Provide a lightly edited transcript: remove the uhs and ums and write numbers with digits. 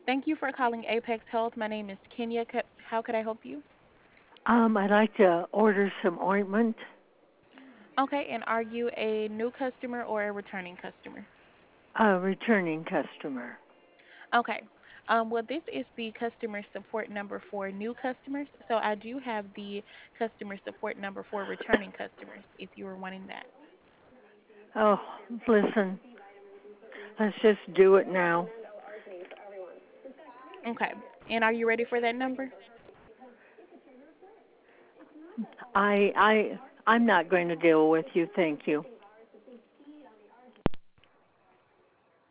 Thank you for calling Apex Health. My name is Kenya. How could I help you? I'd like to order some ointment. Okay, and are you a new customer or a returning customer? A returning customer. Okay. Well, this is the customer support number for new customers. So I do have the customer support number for returning customers if you were wanting that. Oh, listen, let's just do it now. Okay. And are you ready for that number? I'm not going to deal with you. Thank you.